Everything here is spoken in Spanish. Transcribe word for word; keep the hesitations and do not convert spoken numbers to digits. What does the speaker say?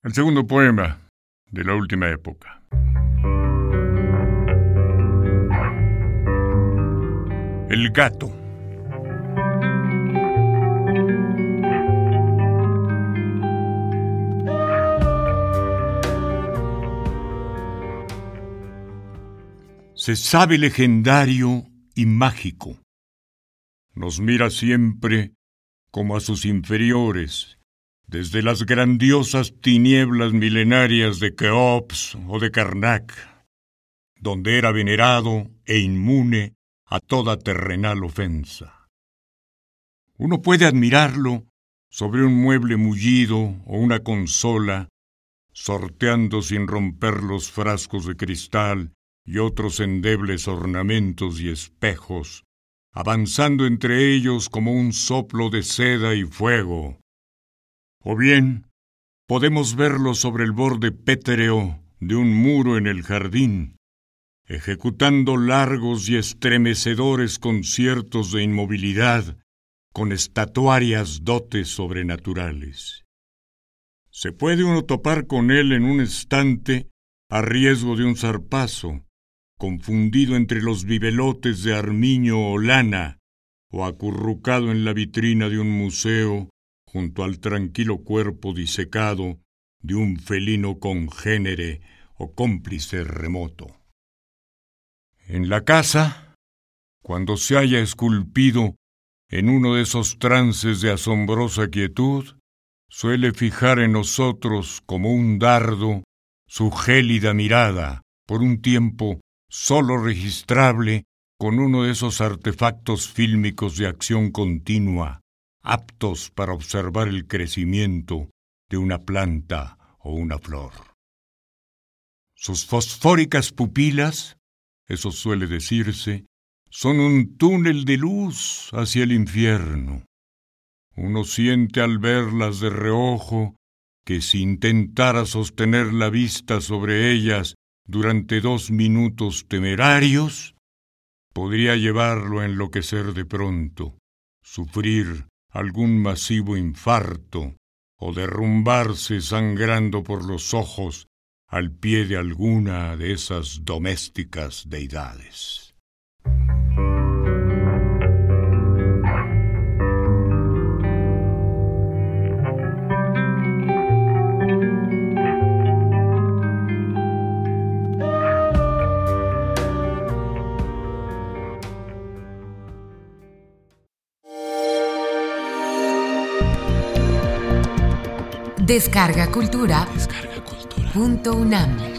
El segundo poema de la última época. El gato. Se sabe legendario y mágico. Nos mira siempre como a sus inferiores, desde las grandiosas tinieblas milenarias de Keops o de Karnak, donde era venerado e inmune a toda terrenal ofensa. Uno puede admirarlo sobre un mueble mullido o una consola, sorteando sin romper los frascos de cristal y otros endebles ornamentos y espejos, avanzando entre ellos como un soplo de seda y fuego. O bien, podemos verlo sobre el borde pétreo de un muro en el jardín, ejecutando largos y estremecedores conciertos de inmovilidad con estatuarias dotes sobrenaturales. Se puede uno topar con él en un instante a riesgo de un zarpazo, confundido entre los bibelotes de armiño o lana, o acurrucado en la vitrina de un museo junto al tranquilo cuerpo disecado de un felino congénere o cómplice remoto. En la casa, cuando se haya esculpido en uno de esos trances de asombrosa quietud, suele fijar en nosotros como un dardo su gélida mirada, por un tiempo sólo registrable con uno de esos artefactos fílmicos de acción continua, aptos para observar el crecimiento de una planta o una flor. Sus fosfóricas pupilas, eso suele decirse, son un túnel de luz hacia el infierno. Uno siente al verlas de reojo que si intentara sostener la vista sobre ellas durante dos minutos temerarios, podría llevarlo a enloquecer de pronto, sufrir algún masivo infarto o derrumbarse sangrando por los ojos al pie de alguna de esas domésticas deidades. Descarga Cultura. Descarga Cultura. Punto UNAM.